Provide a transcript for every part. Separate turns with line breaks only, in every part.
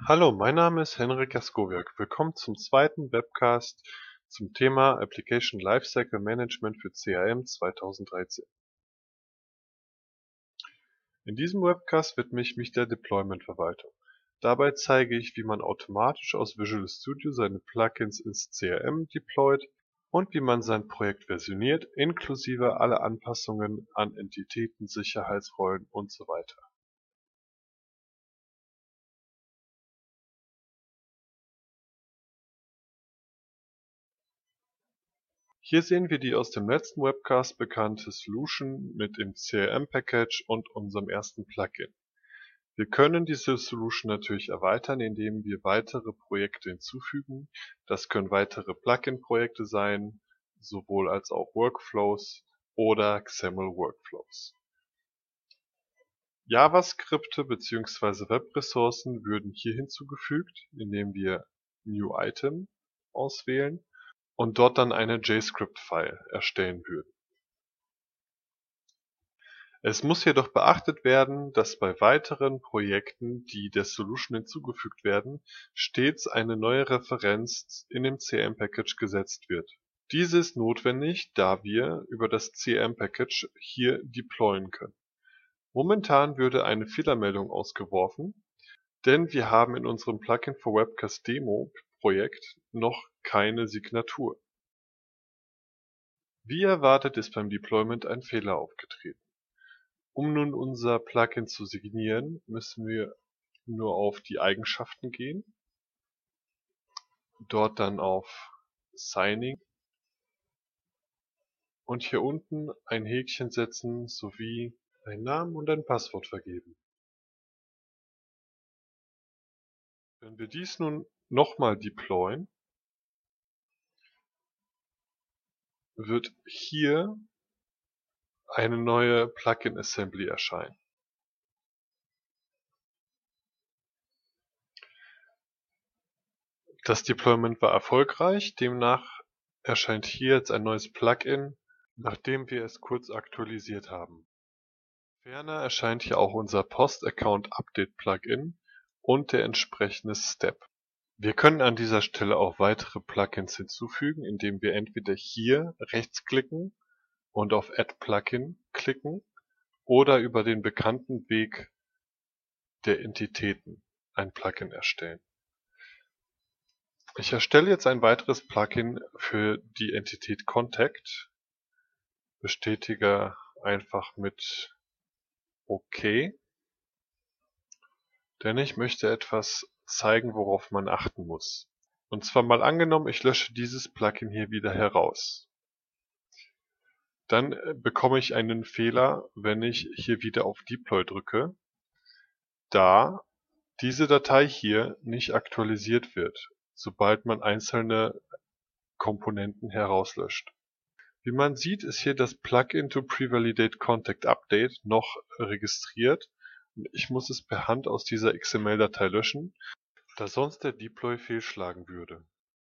Hallo, mein Name ist Henrik Jaskowiak. Willkommen zum zweiten Webcast zum Thema Application Lifecycle Management für CRM 2013. In diesem Webcast widme ich mich der Deployment-Verwaltung. Dabei zeige ich, wie man automatisch aus Visual Studio seine Plugins ins CRM deployt und wie man sein Projekt versioniert, inklusive aller Anpassungen an Entitäten, Sicherheitsrollen und so weiter. Hier sehen wir die aus dem letzten Webcast bekannte Solution mit dem CRM-Package und unserem ersten Plugin. Wir können diese Solution natürlich erweitern, indem wir weitere Projekte hinzufügen. Das können weitere Plugin-Projekte sein, sowohl als auch Workflows oder XAML Workflows. JavaScripte bzw. Webressourcen würden hier hinzugefügt, indem wir New Item auswählen und dort dann eine JScript-File erstellen würden. Es muss jedoch beachtet werden, dass bei weiteren Projekten, die der Solution hinzugefügt werden, stets eine neue Referenz in dem CRM-Package gesetzt wird. Diese ist notwendig, da wir über das CRM-Package hier deployen können. Momentan würde eine Fehlermeldung ausgeworfen, denn wir haben in unserem Plugin for Webcast Demo Projekt noch keine Signatur. Wie erwartet ist beim Deployment ein Fehler aufgetreten. Um nun unser Plugin zu signieren, müssen wir nur auf die Eigenschaften gehen, dort dann auf Signing und hier unten ein Häkchen setzen sowie einen Namen und ein Passwort vergeben. Wenn wir dies nun nochmal deployen, wird hier eine neue Plugin Assembly erscheinen. Das Deployment war erfolgreich, demnach erscheint hier jetzt ein neues Plugin, nachdem wir es kurz aktualisiert haben. Ferner erscheint hier auch unser Post-Account-Update-Plugin und der entsprechende Step. Wir können an dieser Stelle auch weitere Plugins hinzufügen, indem wir entweder hier rechtsklicken und auf Add Plugin klicken oder über den bekannten Weg der Entitäten ein Plugin erstellen. Ich erstelle jetzt ein weiteres Plugin für die Entität Contact, bestätige einfach mit OK, denn ich möchte etwas zeigen, worauf man achten muss. Und zwar mal angenommen, ich lösche dieses Plugin hier wieder heraus. Dann bekomme ich einen Fehler, wenn ich hier wieder auf Deploy drücke, da diese Datei hier nicht aktualisiert wird, sobald man einzelne Komponenten herauslöscht. Wie man sieht, ist hier das Plugin to Prevalidate Contact Update noch registriert und ich muss es per Hand aus dieser XML-Datei löschen, da sonst der Deploy fehlschlagen würde.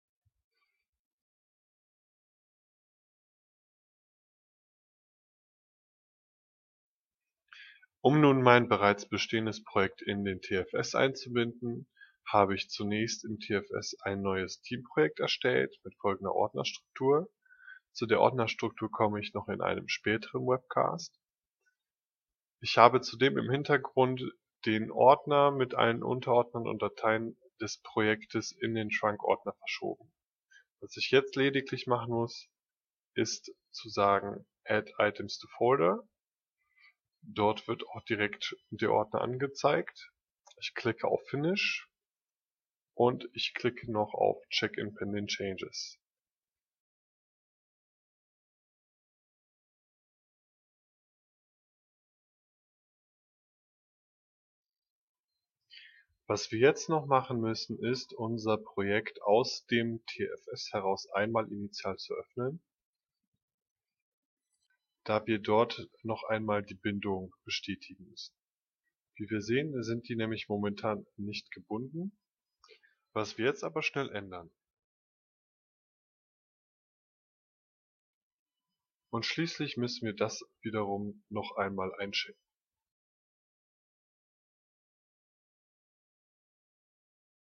Um nun mein bereits bestehendes Projekt in den TFS einzubinden, habe ich zunächst im TFS ein neues Teamprojekt erstellt mit folgender Ordnerstruktur. Zu der Ordnerstruktur komme ich noch in einem späteren Webcast. Ich habe zudem im Hintergrund den Ordner mit allen Unterordnern und Dateien des Projektes in den Trunk-Ordner verschoben. Was ich jetzt lediglich machen muss, ist zu sagen Add Items to Folder. Dort wird auch direkt der Ordner angezeigt. Ich klicke auf Finish und ich klicke noch auf Check in Pending Changes. Was wir jetzt noch machen müssen, ist unser Projekt aus dem TFS heraus einmal initial zu öffnen, da wir dort noch einmal die Bindung bestätigen müssen. Wie wir sehen, sind die nämlich momentan nicht gebunden, was wir jetzt aber schnell ändern. Und schließlich müssen wir das wiederum noch einmal einschicken.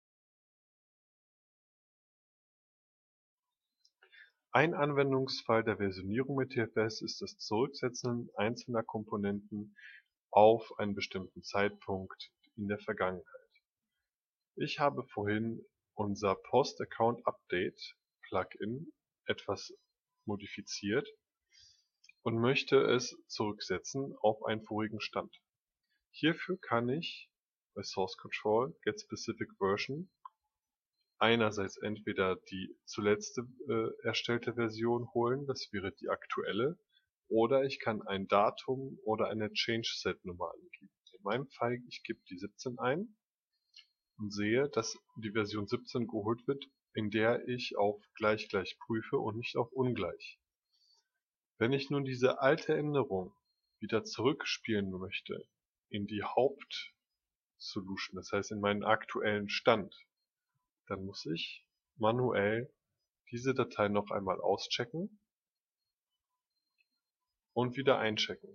Ein Anwendungsfall der Versionierung mit TFS ist das Zurücksetzen einzelner Komponenten auf einen bestimmten Zeitpunkt in der Vergangenheit. Ich habe vorhin unser Post-Account-Update-Plugin etwas modifiziert und möchte es zurücksetzen auf einen vorigen Stand. Hierfür kann ich bei Source Control Get Specific Version einerseits entweder die zuletzt erstellte Version holen, das wäre die aktuelle, oder ich kann ein Datum oder eine Change-Set-Nummer angeben. In meinem Fall, ich gebe die 17 ein und sehe, dass die Version 17 geholt wird, in der ich auf gleich prüfe und nicht auf ungleich. Wenn ich nun diese alte Änderung wieder zurückspielen möchte in die Hauptsolution, das heißt in meinen aktuellen Stand, dann muss ich manuell diese Datei noch einmal auschecken und wieder einchecken.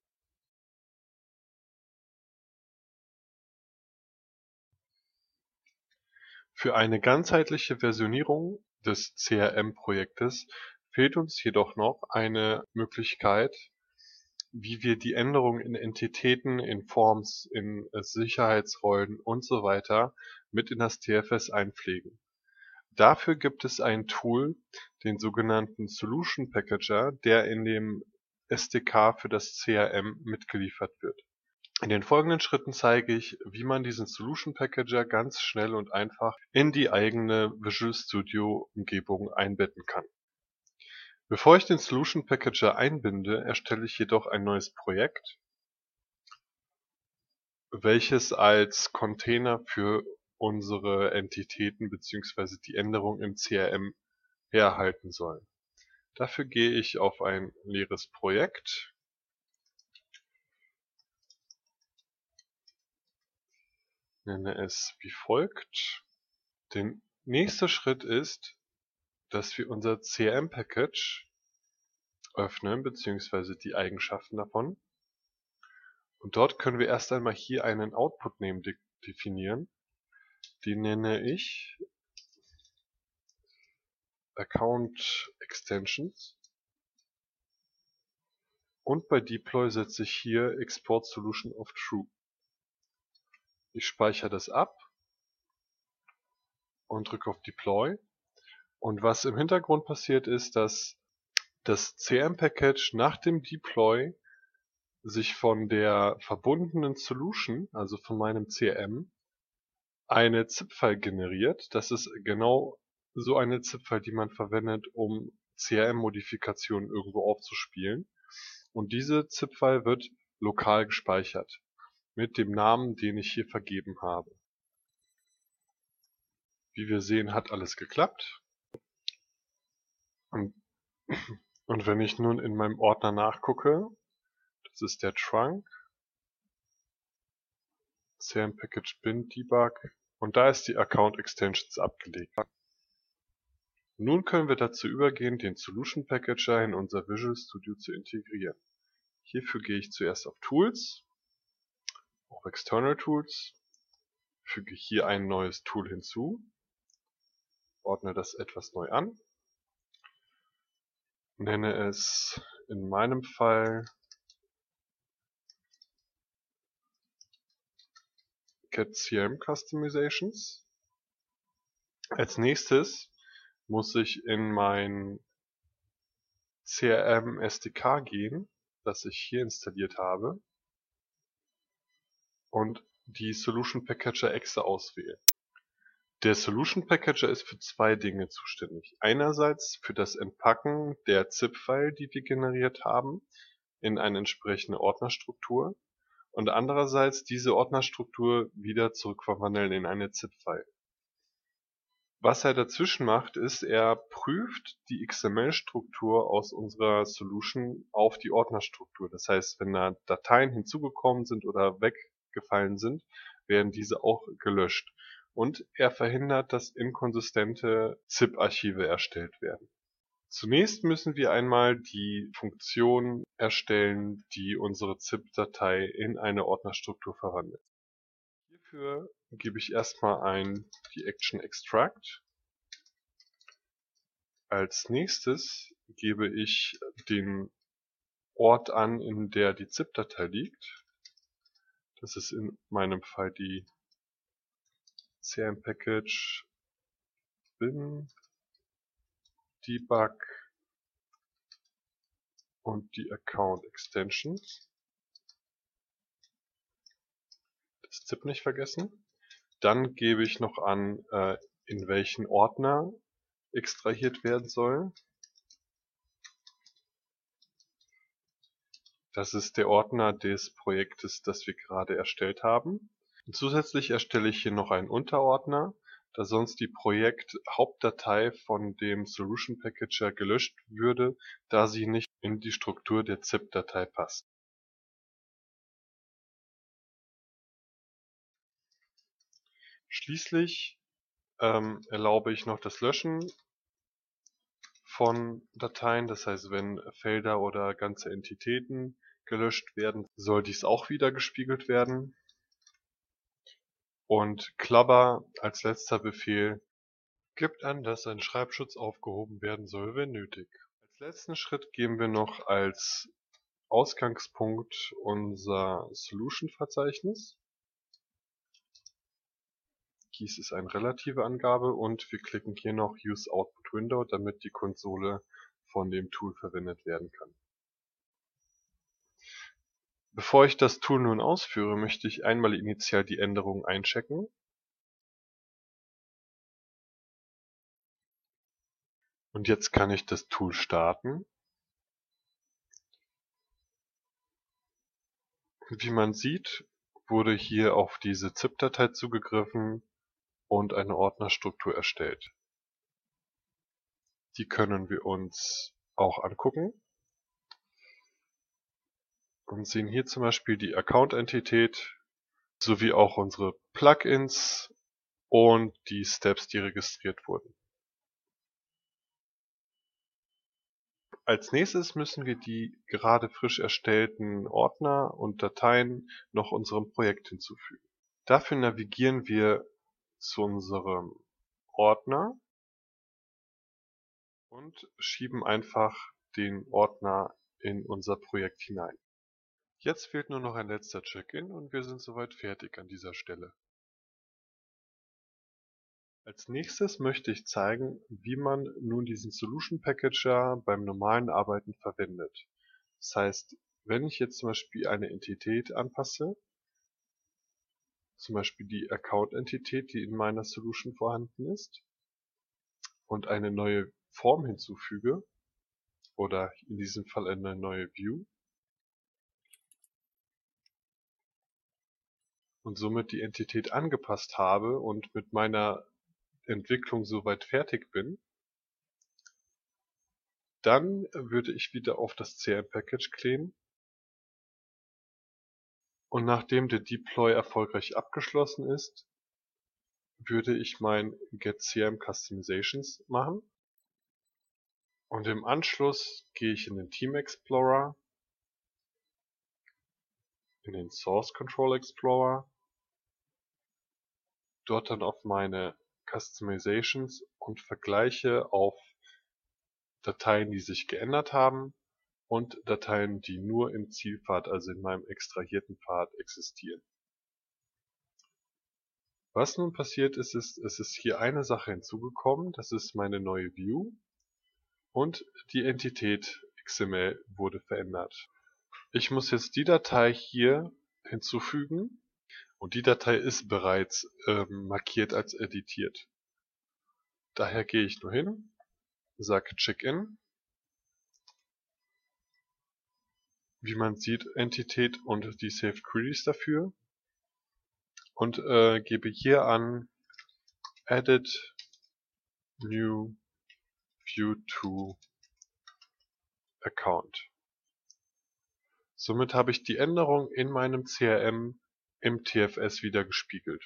Für eine ganzheitliche Versionierung des CRM-Projektes fehlt uns jedoch noch eine Möglichkeit, wie wir die Änderungen in Entitäten, in Forms, in Sicherheitsrollen und so weiter mit in das TFS einpflegen. Dafür gibt es ein Tool, den sogenannten Solution Packager, der in dem SDK für das CRM mitgeliefert wird. In den folgenden Schritten zeige ich, wie man diesen Solution Packager ganz schnell und einfach in die eigene Visual Studio Umgebung einbetten kann. Bevor ich den Solution Packager einbinde, erstelle ich jedoch ein neues Projekt, welches als Container für unsere Entitäten bzw. die Änderung im CRM herhalten soll. Dafür gehe ich auf ein leeres Projekt, nenne es wie folgt. Der nächste Schritt ist, dass wir unser CRM-Package öffnen bzw. die Eigenschaften davon. Und dort können wir erst einmal hier einen Output-Name definieren. Den nenne ich Account Extensions. Und bei Deploy setze ich hier Export Solution of True. Ich speichere das ab und drücke auf Deploy. Und was im Hintergrund passiert ist, dass das CRM-Package nach dem Deploy sich von der verbundenen Solution, also von meinem CRM, eine ZIP-File generiert. Das ist genau so eine ZIP-File, die man verwendet, um CRM-Modifikationen irgendwo aufzuspielen. Und diese ZIP-File wird lokal gespeichert mit dem Namen, den ich hier vergeben habe. Wie wir sehen, hat alles geklappt. Und wenn ich nun in meinem Ordner nachgucke, das ist der Trunk, CRM Package Bin Debug und da ist die Account Extensions abgelegt. Nun können wir dazu übergehen, den Solution Packager in unser Visual Studio zu integrieren. Hierfür gehe ich zuerst auf Tools, auf External Tools, füge hier ein neues Tool hinzu, ordne das etwas neu an, nenne es in meinem Fall Get CRM Customizations. Als nächstes muss ich in mein CRM SDK gehen, das ich hier installiert habe, und die Solution Packager Exe auswählen. Der Solution Packager ist für zwei Dinge zuständig. Einerseits für das Entpacken der ZIP-File, die wir generiert haben, in eine entsprechende Ordnerstruktur und andererseits diese Ordnerstruktur wieder zurückverwandeln in eine ZIP-File. Was er dazwischen macht, ist, er prüft die XML-Struktur aus unserer Solution auf die Ordnerstruktur. Das heißt, wenn da Dateien hinzugekommen sind oder weggefallen sind, werden diese auch gelöscht. Und er verhindert, dass inkonsistente ZIP-Archive erstellt werden. Zunächst müssen wir einmal die Funktion erstellen, die unsere ZIP-Datei in eine Ordnerstruktur verwandelt. Hierfür gebe ich erstmal ein die Action Extract, Als nächstes gebe ich den Ort an, in der die ZIP-Datei liegt. Das ist in meinem Fall die CRM-Package bin debug und die Account Extension. Das ZIP nicht vergessen. Dann gebe ich noch an, in welchen Ordner extrahiert werden soll. Das ist der Ordner des Projektes, das wir gerade erstellt haben. Und zusätzlich erstelle ich hier noch einen Unterordner, da sonst die Projekt-Hauptdatei von dem Solution Packager gelöscht würde, da sie nicht in die Struktur der ZIP-Datei passt. Schließlich erlaube ich noch das Löschen von Dateien, das heißt, wenn Felder oder ganze Entitäten gelöscht werden, soll dies auch wieder gespiegelt werden. Und Clubber als letzter Befehl gibt an, dass ein Schreibschutz aufgehoben werden soll, wenn nötig. Als letzten Schritt geben wir noch als Ausgangspunkt unser Solution-Verzeichnis. Dies ist eine relative Angabe und wir klicken hier noch Use Output Window, damit die Konsole von dem Tool verwendet werden kann. Bevor ich das Tool nun ausführe, möchte ich einmal initial die Änderungen einchecken. Und jetzt kann ich das Tool starten. Wie man sieht, wurde hier auf diese ZIP-Datei zugegriffen und eine Ordnerstruktur erstellt. Die können wir uns auch angucken und sehen hier zum Beispiel die Account-Entität sowie auch unsere Plugins und die Steps, die registriert wurden. Als nächstes müssen wir die gerade frisch erstellten Ordner und Dateien noch unserem Projekt hinzufügen. Dafür navigieren wir zu unserem Ordner und schieben einfach den Ordner in unser Projekt hinein. Jetzt fehlt nur noch ein letzter Check-in und wir sind soweit fertig an dieser Stelle. Als nächstes möchte ich zeigen, wie man nun diesen Solution Packager beim normalen Arbeiten verwendet. Das heißt, wenn ich jetzt zum Beispiel eine Entität anpasse, zum Beispiel die Account-Entität, die in meiner Solution vorhanden ist, und eine neue Form hinzufüge, oder in diesem Fall eine neue View, und somit die Entität angepasst habe und mit meiner Entwicklung soweit fertig bin, dann würde ich wieder auf das CRM-Package klicken und nachdem der Deploy erfolgreich abgeschlossen ist, würde ich mein Get CRM Customizations machen und im Anschluss gehe ich in den Team Explorer, in den Source Control Explorer, dort dann auf meine Customizations und vergleiche auf Dateien, die sich geändert haben und Dateien, die nur im Zielpfad, also in meinem extrahierten Pfad existieren. Was nun passiert ist, es ist hier eine Sache hinzugekommen, das ist meine neue View und die Entität XML wurde verändert. Ich muss jetzt die Datei hier hinzufügen und die Datei ist bereits markiert als editiert. Daher gehe ich nur hin, sage Check-in. Wie man sieht, Entität und die Saved Queries dafür. Und gebe hier an Edit New View to Account. Somit habe ich die Änderung in meinem CRM im TFS wieder gespiegelt.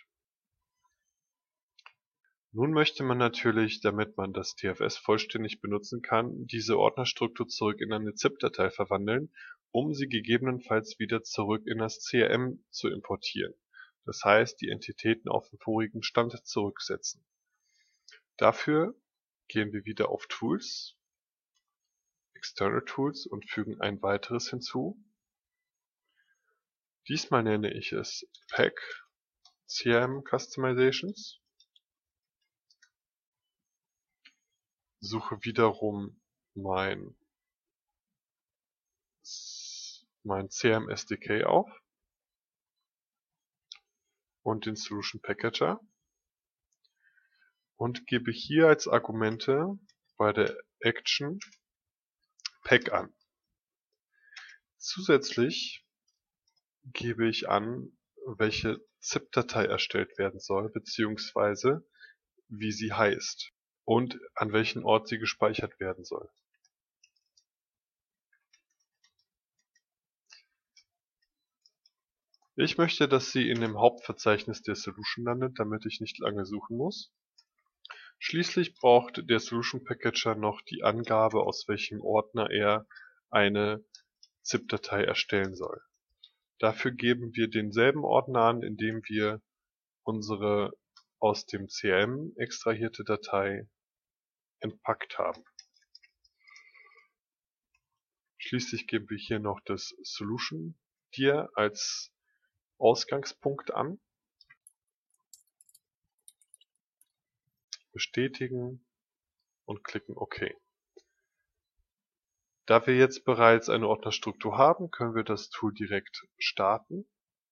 Nun möchte man natürlich, damit man das TFS vollständig benutzen kann, diese Ordnerstruktur zurück in eine ZIP-Datei verwandeln, um sie gegebenenfalls wieder zurück in das CRM zu importieren. Das heißt, die Entitäten auf den vorigen Stand zurücksetzen. Dafür gehen wir wieder auf Tools, External Tools und fügen ein weiteres hinzu. Diesmal nenne ich es Pack CRM Customizations. Suche wiederum mein CRM SDK auf und den Solution Packager und gebe hier als Argumente bei der Action Pack an. Zusätzlich gebe ich an, welche ZIP-Datei erstellt werden soll, beziehungsweise wie sie heißt und an welchen Ort sie gespeichert werden soll. Ich möchte, dass sie in dem Hauptverzeichnis der Solution landet, damit ich nicht lange suchen muss. Schließlich braucht der Solution Packager noch die Angabe, aus welchem Ordner er eine ZIP-Datei erstellen soll. Dafür geben wir denselben Ordner an, in dem wir unsere aus dem CRM extrahierte Datei entpackt haben. Schließlich geben wir hier noch das Solution Dir als Ausgangspunkt an, bestätigen und klicken OK. Da wir jetzt bereits eine Ordnerstruktur haben, können wir das Tool direkt starten.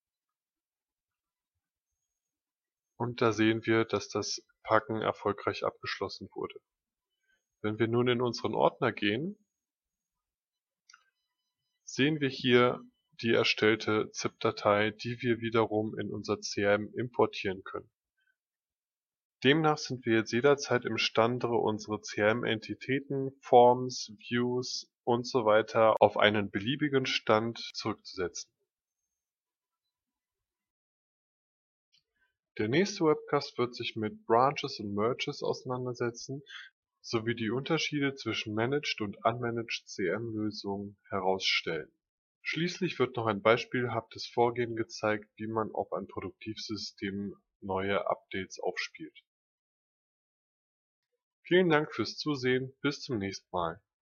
Und da sehen wir, dass das Packen erfolgreich abgeschlossen wurde. Wenn wir nun in unseren Ordner gehen, sehen wir hier die erstellte ZIP-Datei, die wir wiederum in unser CRM importieren können. Demnach sind wir jetzt jederzeit imstande, unsere CRM-Entitäten, Forms, Views und so weiter auf einen beliebigen Stand zurückzusetzen. Der nächste Webcast wird sich mit Branches und Merges auseinandersetzen, sowie die Unterschiede zwischen Managed und Unmanaged CRM-Lösungen herausstellen. Schließlich wird noch ein beispielhaftes Vorgehen gezeigt, wie man auf ein Produktivsystem neue Updates aufspielt. Vielen Dank fürs Zusehen, bis zum nächsten Mal.